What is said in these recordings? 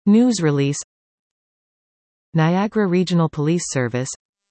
News release. Niagara Regional Police Service.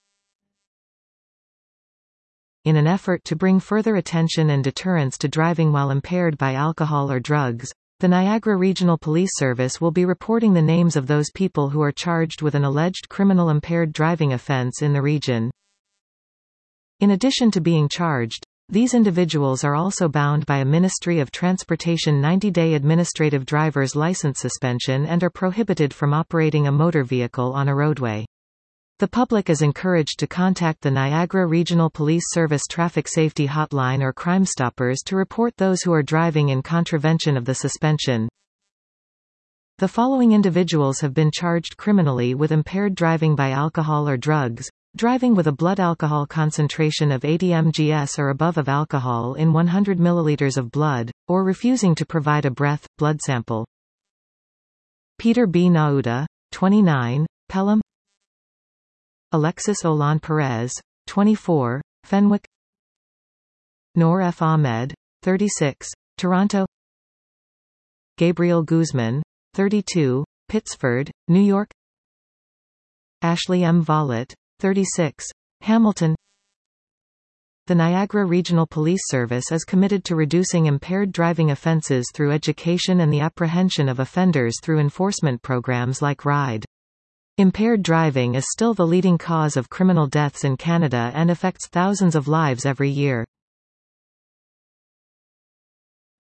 In an effort to bring further attention and deterrence to driving while impaired by alcohol or drugs, the Niagara Regional Police Service will be reporting the names of those people who are charged with an alleged criminal impaired driving offense in the region. In addition to being charged, these individuals are also bound by a Ministry of Transportation 90-day administrative driver's license suspension and are prohibited from operating a motor vehicle on a roadway. The public is encouraged to contact the Niagara Regional Police Service Traffic Safety Hotline or Crime Stoppers to report those who are driving in contravention of the suspension. The following individuals have been charged criminally with impaired driving by alcohol or drugs: driving with a blood alcohol concentration of 80 mgs or above of alcohol in 100 ml of blood, or refusing to provide a blood sample. Peter B. Nauta, 29, Pelham. Alexis Olan Perez, 24, Fenwick. Noor F. Ahmed, 36, Toronto. Gabriel Guzman, 32, Pittsford, New York. Ashley M. Vollett, 36, Hamilton. The Niagara Regional Police Service is committed to reducing impaired driving offences through education and the apprehension of offenders through enforcement programs like RIDE. Impaired driving is still the leading cause of criminal deaths in Canada and affects thousands of lives every year.